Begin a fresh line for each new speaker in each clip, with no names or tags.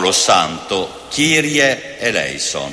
Paolo Santo, Kyrie eleison.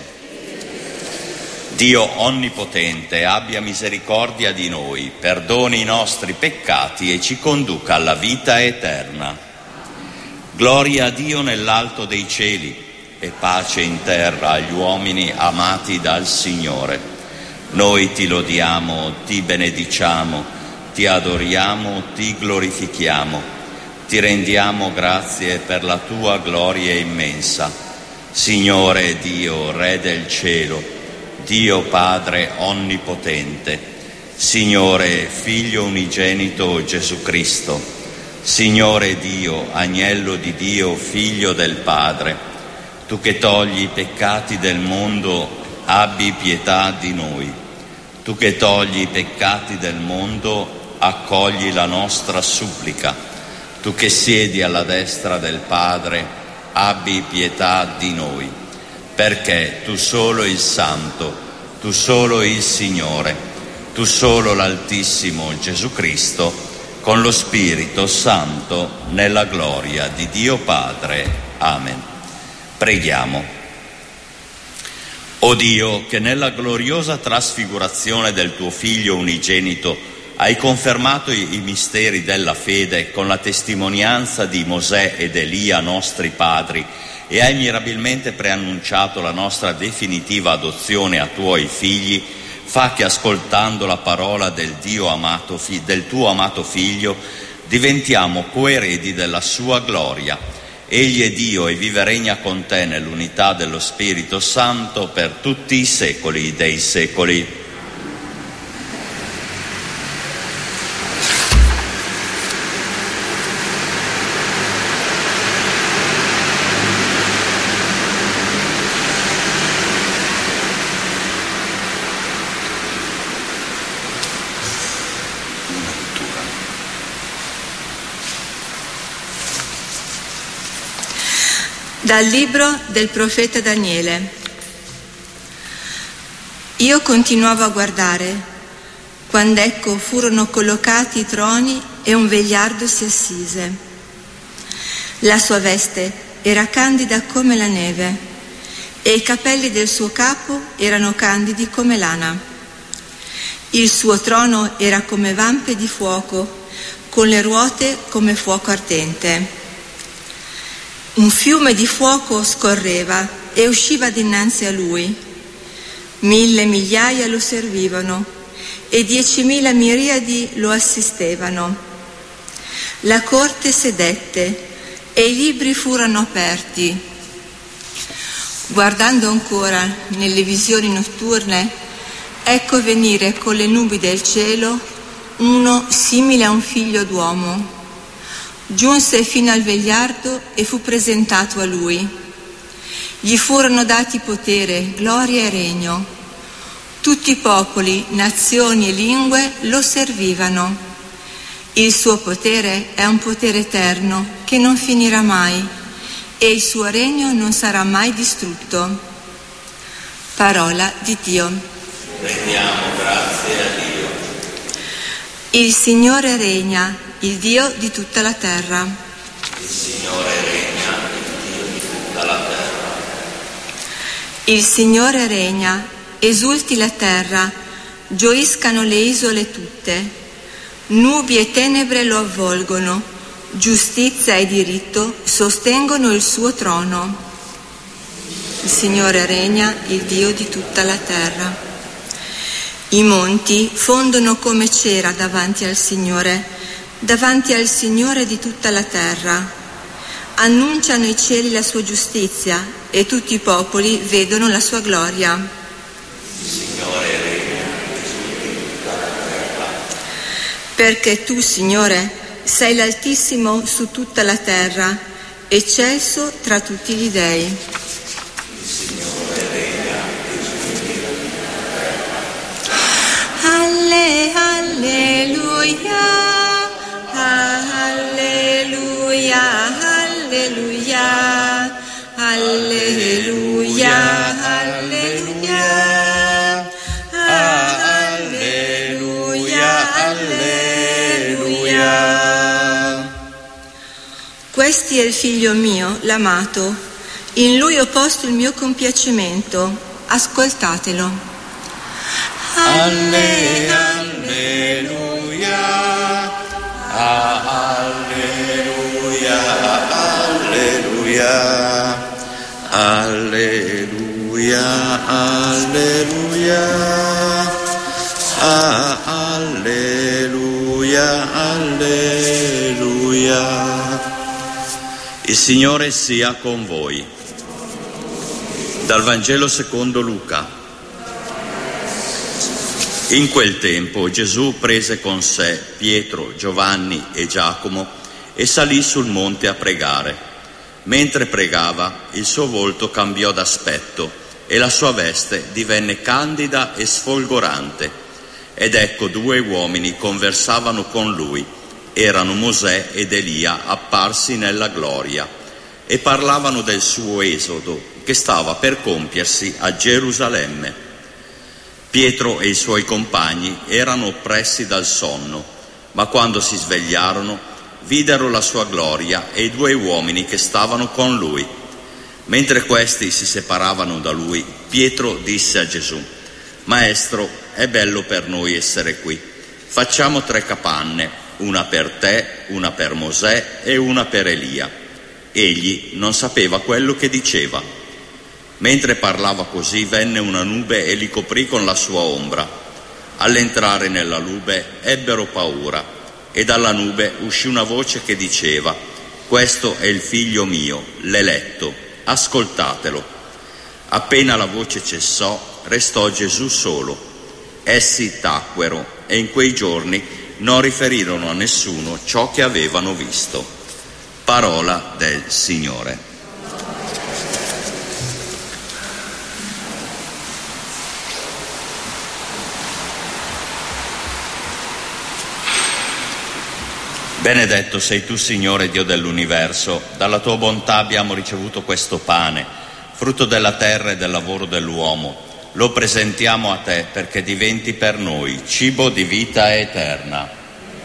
Dio onnipotente abbia misericordia di noi, perdoni i nostri peccati e ci conduca alla vita eterna. Gloria a Dio nell'alto dei cieli e pace in terra agli uomini amati dal Signore. Noi ti lodiamo, ti benediciamo, ti adoriamo, ti glorifichiamo, ti rendiamo grazie per la tua gloria immensa. Signore Dio, Re del cielo, Dio Padre onnipotente, Signore Figlio unigenito Gesù Cristo, Signore Dio, Agnello di Dio, Figlio del Padre, tu che togli i peccati del mondo, abbi pietà di noi. Tu che togli i peccati del mondo, accogli la nostra supplica. Tu che siedi alla destra del Padre, abbi pietà di noi. Perché tu solo il Santo, tu solo il Signore, tu solo l'Altissimo Gesù Cristo, con lo Spirito Santo, nella gloria di Dio Padre. Amen. Preghiamo. O Dio, che nella gloriosa trasfigurazione del tuo Figlio unigenito hai confermato i misteri della fede con la testimonianza di Mosè ed Elia, nostri padri, e hai mirabilmente preannunciato la nostra definitiva adozione a tuoi figli, fa che ascoltando la parola del tuo amato Figlio diventiamo coeredi della sua gloria. Egli è Dio e vive e regna con te nell'unità dello Spirito Santo per tutti i secoli dei secoli.
Dal libro del profeta Daniele. Io continuavo a guardare, quando ecco furono collocati i troni e un vegliardo si assise. La sua veste era candida come la neve e i capelli del suo capo erano candidi come lana. Il suo trono era come vampe di fuoco, con le ruote come fuoco ardente. Un fiume di fuoco scorreva e usciva dinanzi a lui. 1000 migliaia lo servivano e 10.000 miriadi lo assistevano. La corte sedette e i libri furono aperti. Guardando ancora nelle visioni notturne, ecco venire con le nubi del cielo uno simile a un figlio d'uomo. Giunse fino al vegliardo e fu presentato a lui. Gli furono dati potere, gloria e regno. Tutti i popoli, nazioni e lingue lo servivano. Il suo potere è un potere eterno che non finirà mai e il suo regno non sarà mai distrutto. Parola di Dio.
Rendiamo grazie a Dio.
Il Signore regna, il Dio di tutta la terra.
Il Signore regna, il Dio di tutta la terra.
Il Signore regna, esulti la terra, gioiscano le isole tutte. Nubi e tenebre lo avvolgono, giustizia e diritto sostengono il suo trono. Il Signore regna, il Dio di tutta la terra. I monti fondono come cera davanti al Signore di tutta la terra. Annunciano i cieli la sua giustizia e tutti i popoli vedono la sua gloria.
Il Signore regna di tutta la terra.
Perché tu, Signore, sei l'Altissimo su tutta la terra, eccelso tra tutti gli dei.
Il Signore regna di tutta la terra.
Alleluia. Alleluia, alleluia, alleluia, alleluia, alleluia, alleluia. Questi è il figlio mio, l'amato, In Lui ho posto il mio compiacimento. Ascoltatelo.
Alleluia, alleluia, alleluia, alleluia, alleluia, alleluia. Il Signore sia con voi. Dal Vangelo secondo Luca. In quel tempo Gesù prese con sé Pietro, Giovanni e Giacomo e salì sul monte a pregare. Mentre pregava, il suo volto cambiò d'aspetto e la sua veste divenne candida e sfolgorante. Ed ecco, due uomini conversavano con lui. Erano Mosè ed Elia apparsi nella gloria e parlavano del suo esodo che stava per compiersi a Gerusalemme. Pietro e i suoi compagni erano oppressi dal sonno, ma quando si svegliarono videro la sua gloria e i due uomini che stavano con lui. Mentre questi si separavano da lui, Pietro disse a Gesù: Maestro, è bello per noi essere qui. Facciamo 3 capanne, una per te, una per Mosè e una per Elia. Egli non sapeva quello che diceva. Mentre parlava così, venne una nube e li coprì con la sua ombra. All'entrare nella nube ebbero paura, e dalla nube uscì una voce che diceva: Questo è il figlio mio, l'eletto, ascoltatelo. Appena la voce cessò, restò Gesù solo. Essi tacquero e in quei giorni non riferirono a nessuno ciò che avevano visto. Parola del Signore. Benedetto sei tu, Signore Dio dell'universo. Dalla tua bontà abbiamo ricevuto questo pane, frutto della terra e del lavoro dell'uomo. Lo presentiamo a te perché diventi per noi cibo di vita eterna.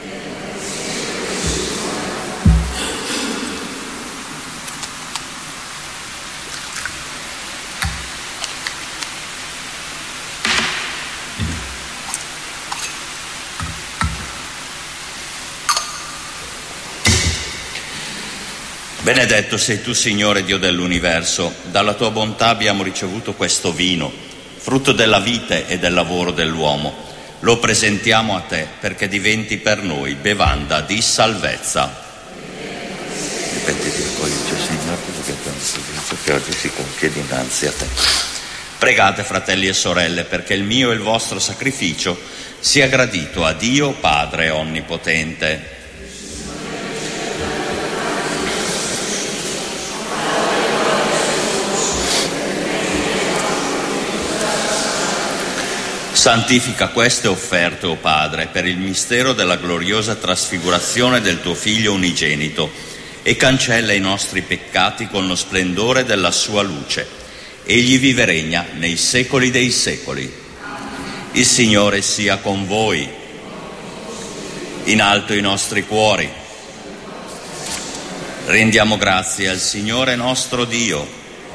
Benedetto sei tu, Signore Dio dell'universo. Dalla tua bontà abbiamo ricevuto questo vino, frutto della vite e del lavoro dell'uomo. Lo presentiamo a te perché diventi per noi bevanda di salvezza. Ripeti di accoglici, Signore, che oggi si compie dinanzi a te. Pregate, fratelli e sorelle, perché il mio e il vostro sacrificio sia gradito a Dio Padre Onnipotente. Santifica queste offerte, o Padre, per il mistero della gloriosa trasfigurazione del tuo Figlio unigenito, e cancella i nostri peccati con lo splendore della sua luce. Egli vive e regna nei secoli dei secoli. Il Signore sia con voi. In alto i nostri cuori. Rendiamo grazie al Signore nostro Dio.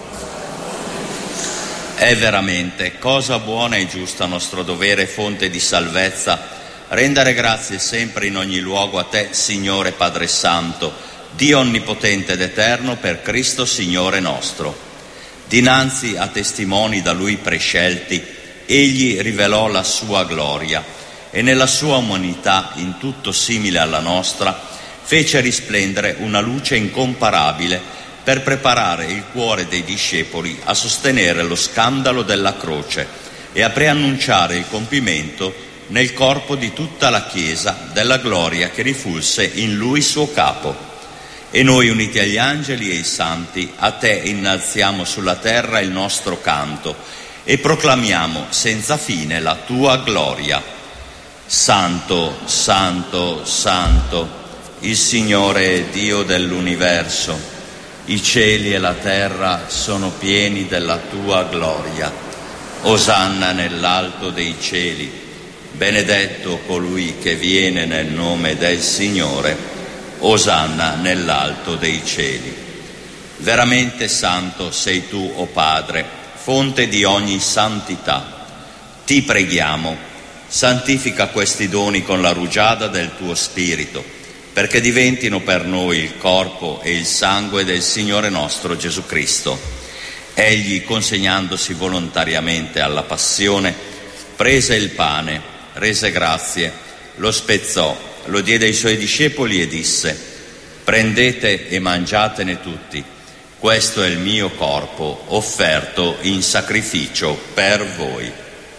È veramente cosa buona e giusta, nostro dovere e fonte di salvezza, rendere grazie sempre in ogni luogo a te, Signore Padre Santo, Dio onnipotente ed eterno, per Cristo Signore nostro. Dinanzi a testimoni da Lui prescelti, Egli rivelò la sua gloria e nella sua umanità, in tutto simile alla nostra, fece risplendere una luce incomparabile per preparare il cuore dei discepoli a sostenere lo scandalo della croce e a preannunciare il compimento nel corpo di tutta la Chiesa della gloria che rifulse in Lui suo capo. E noi, uniti agli angeli e ai santi, a te innalziamo sulla terra il nostro canto e proclamiamo senza fine la tua gloria. Santo, Santo, Santo, il Signore è Dio dell'universo. I cieli e la terra sono pieni della tua gloria. Osanna nell'alto dei cieli. Benedetto colui che viene nel nome del Signore. Osanna nell'alto dei cieli. Veramente santo sei tu, o Padre, fonte di ogni santità. Ti preghiamo, santifica questi doni con la rugiada del tuo Spirito, perché diventino per noi il corpo e il sangue del Signore nostro Gesù Cristo. Egli, consegnandosi volontariamente alla passione, prese il pane, rese grazie, lo spezzò, lo diede ai suoi discepoli e disse: prendete e mangiatene tutti, questo è il mio corpo offerto in sacrificio per voi.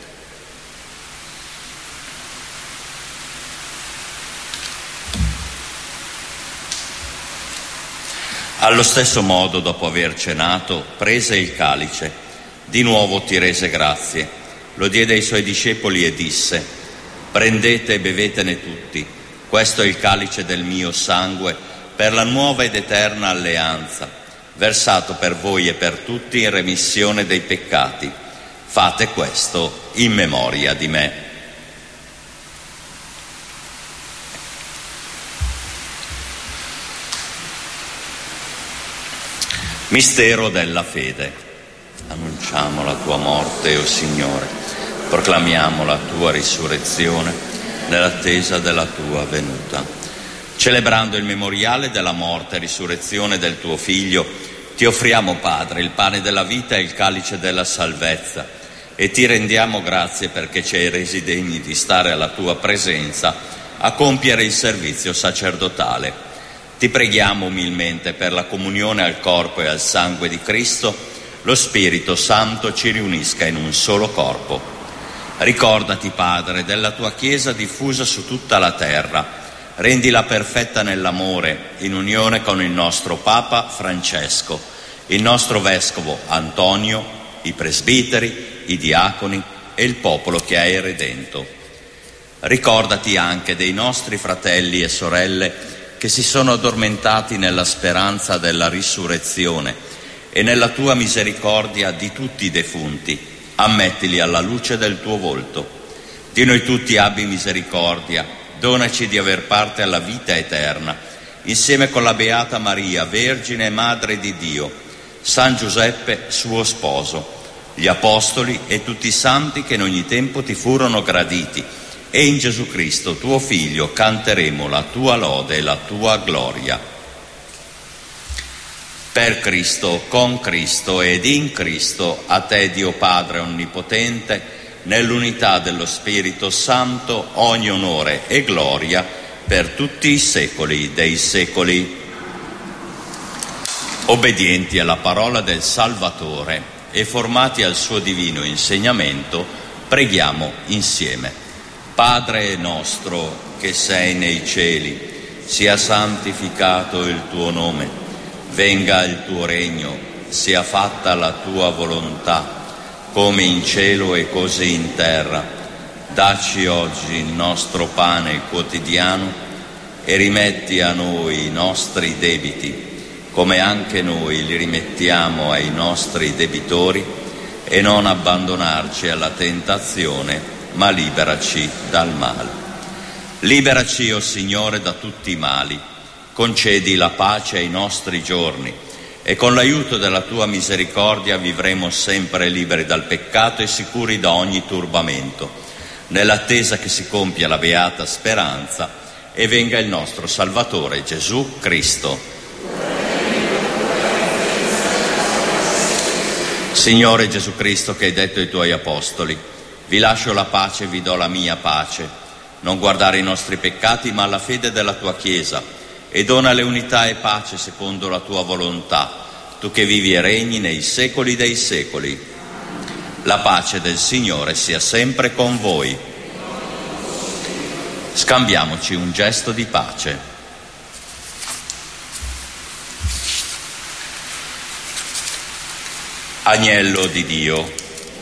Allo stesso modo, dopo aver cenato, prese il calice, di nuovo ti rese grazie, lo diede ai suoi discepoli e disse: prendete e bevetene tutti, questo è il calice del mio sangue per la nuova ed eterna alleanza, versato per voi e per tutti in remissione dei peccati. Fate questo in memoria di me. Mistero della fede. Annunciamo la tua morte, o Signore, proclamiamo la tua risurrezione nell'attesa della tua venuta. Celebrando il memoriale della morte e risurrezione del tuo Figlio, ti offriamo, Padre, il pane della vita e il calice della salvezza, e ti rendiamo grazie perché ci hai resi degni di stare alla tua presenza a compiere il servizio sacerdotale. Ti preghiamo umilmente per la comunione al corpo e al sangue di Cristo, lo Spirito Santo ci riunisca in un solo corpo. Ricordati, Padre, della tua Chiesa diffusa su tutta la terra, rendila perfetta nell'amore, in unione con il nostro Papa Francesco, il nostro Vescovo Antonio, i presbiteri, i diaconi e il popolo che hai redento. Ricordati anche dei nostri fratelli e sorelle che si sono addormentati nella speranza della risurrezione, e nella tua misericordia di tutti i defunti ammettili alla luce del tuo volto. Di noi tutti abbi misericordia, donaci di aver parte alla vita eterna, insieme con la Beata Maria, Vergine e Madre di Dio, San Giuseppe, suo sposo, gli Apostoli e tutti i santi che in ogni tempo ti furono graditi, e in Gesù Cristo, tuo Figlio, canteremo la tua lode e la tua gloria. Per Cristo, con Cristo ed in Cristo, a te, Dio Padre Onnipotente, nell'unità dello Spirito Santo, ogni onore e gloria per tutti i secoli dei secoli. Obbedienti alla parola del Salvatore e formati al suo divino insegnamento, preghiamo insieme. Padre nostro che sei nei cieli, sia santificato il tuo nome, venga il tuo regno, sia fatta la tua volontà, come in cielo e così in terra. Dacci oggi il nostro pane quotidiano e rimetti a noi i nostri debiti, come anche noi li rimettiamo ai nostri debitori, e non abbandonarci alla tentazione, ma liberaci dal male. Liberaci, o Signore, da tutti i mali, concedi la pace ai nostri giorni, e con l'aiuto della tua misericordia vivremo sempre liberi dal peccato e sicuri da ogni turbamento, nell'attesa che si compia la beata speranza e venga il nostro Salvatore Gesù Cristo. Signore Gesù Cristo, che hai detto ai tuoi apostoli: vi lascio la pace, vi do la mia pace. Non guardare i nostri peccati, ma alla fede della tua Chiesa, e donale unità e pace secondo la tua volontà, tu che vivi e regni nei secoli dei secoli. La pace del Signore sia sempre con voi. Scambiamoci un gesto di pace. Agnello di Dio.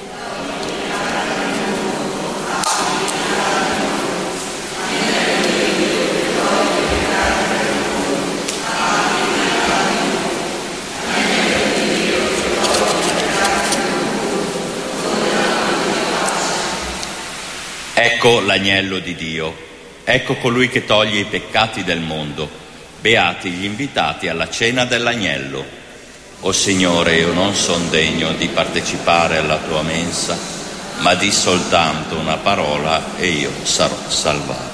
Ecco l'agnello di Dio, ecco colui che toglie i peccati del mondo. Beati gli invitati alla cena dell'agnello. O Signore, io non son degno di partecipare alla tua mensa, ma di soltanto una parola e io sarò salvato.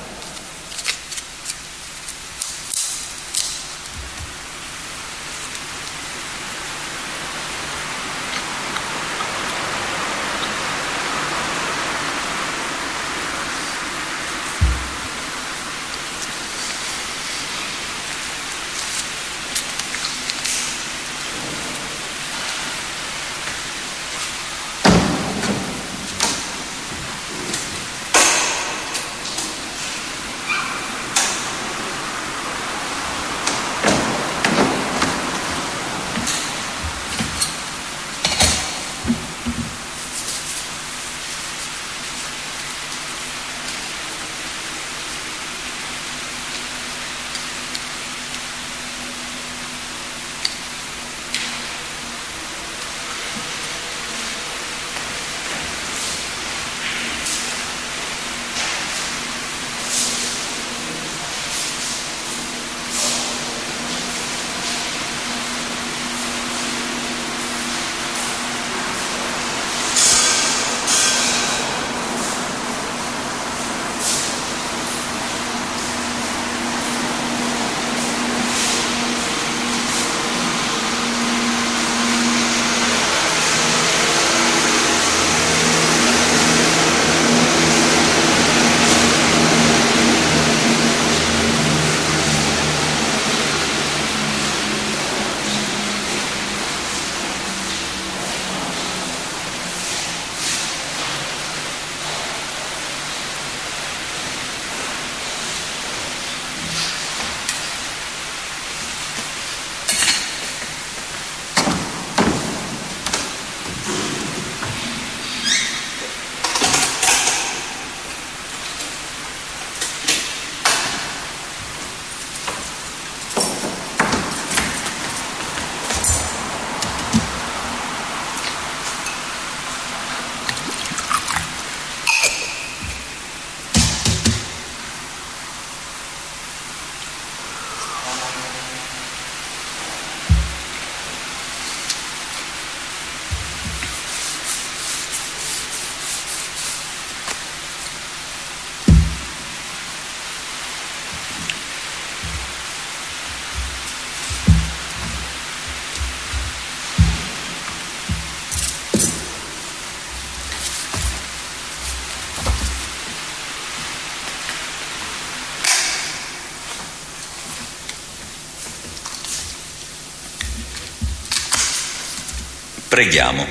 Preghiamo.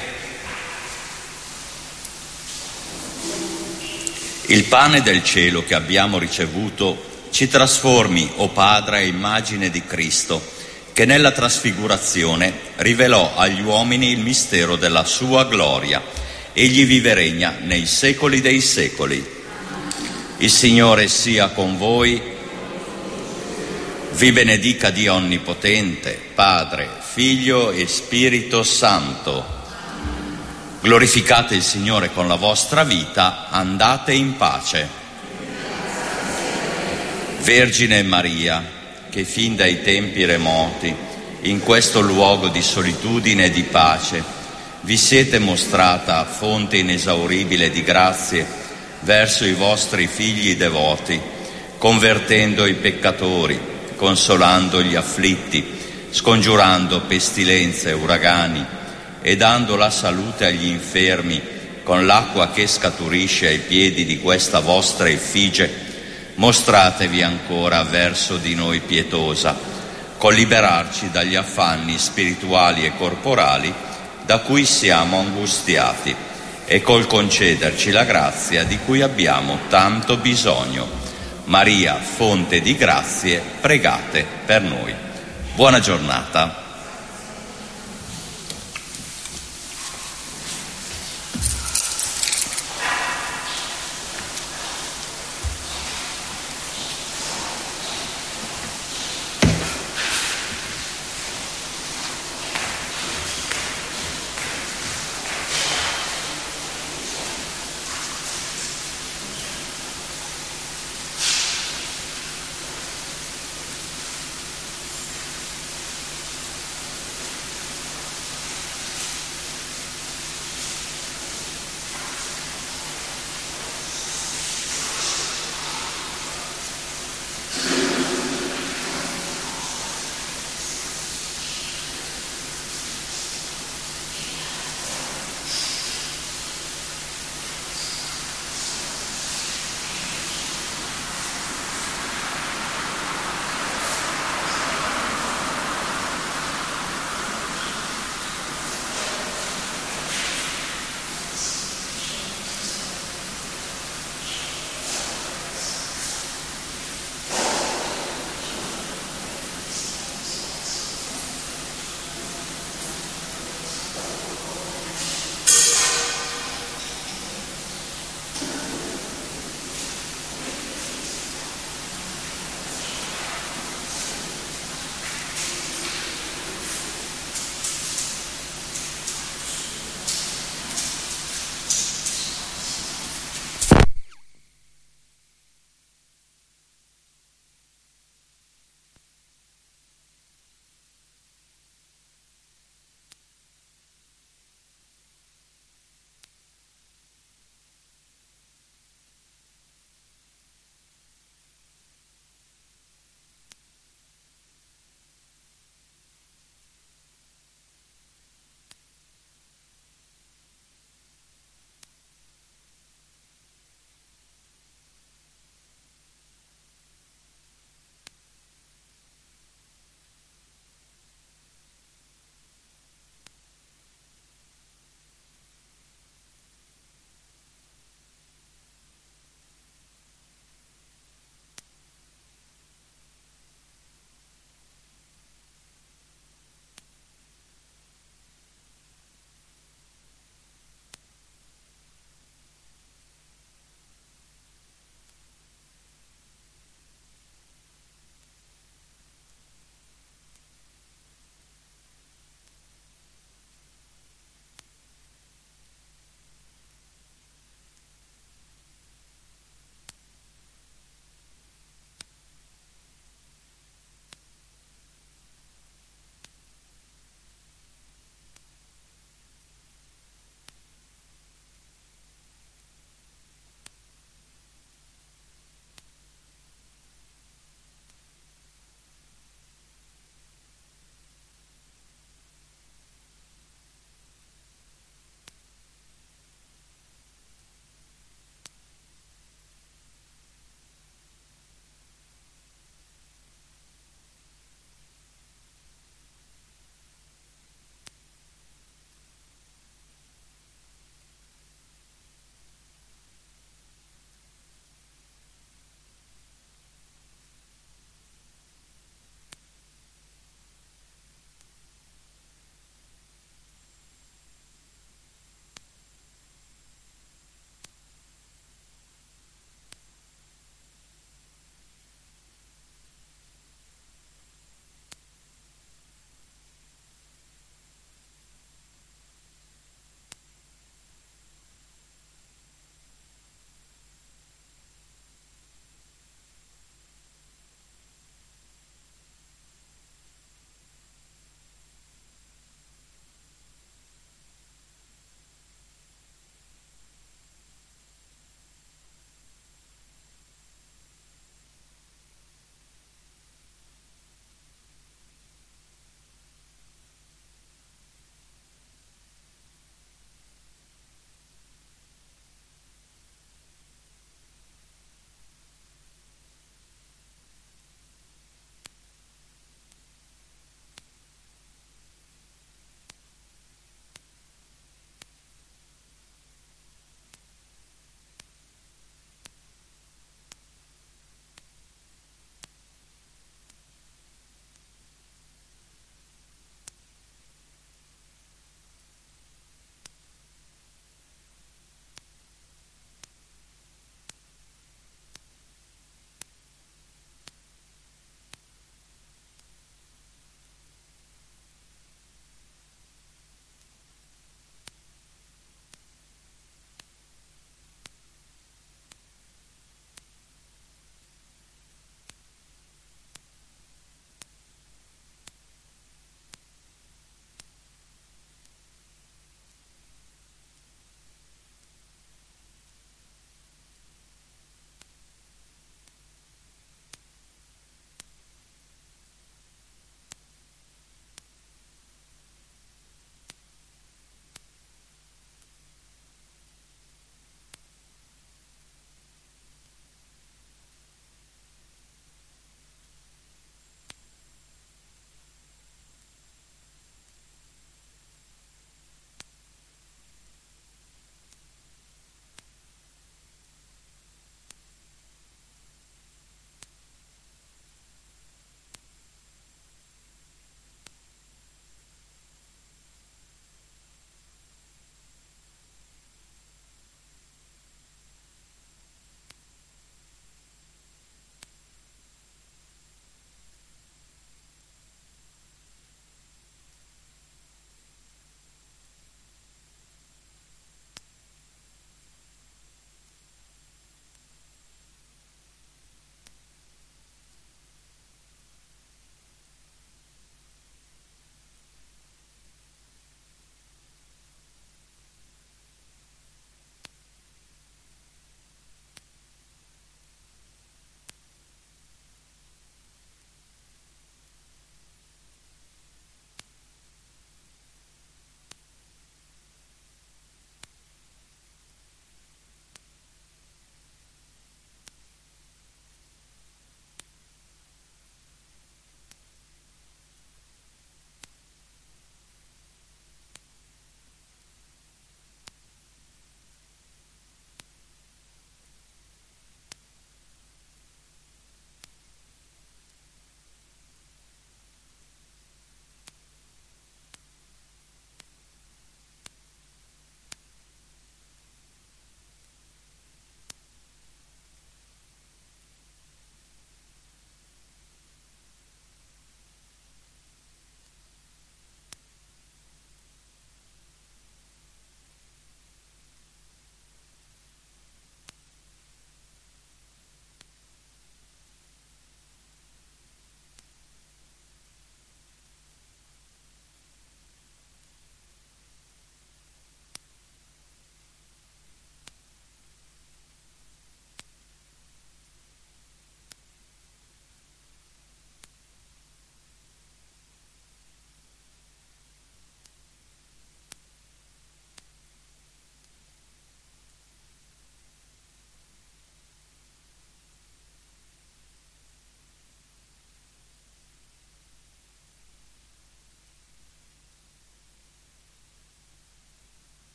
Il pane del cielo che abbiamo ricevuto ci trasformi, o Padre, a immagine di Cristo, che nella trasfigurazione rivelò agli uomini il mistero della sua gloria. Egli vive e regna nei secoli dei secoli. Il Signore sia con voi. Vi benedica Dio Onnipotente, Padre, Figlio e Spirito Santo. Glorificate il Signore con la vostra vita, andate in pace. Vergine Maria, che fin dai tempi remoti, in questo luogo di solitudine e di pace, vi siete mostrata fonte inesauribile di grazie verso i vostri figli devoti, convertendo i peccatori, consolando gli afflitti, scongiurando pestilenze e uragani e dando la salute agli infermi con l'acqua che scaturisce ai piedi di questa vostra effigie, mostratevi ancora verso di noi pietosa, col liberarci dagli affanni spirituali e corporali da cui siamo angustiati e col concederci la grazia di cui abbiamo tanto bisogno. Maria, fonte di grazie, pregate per noi. Buona giornata.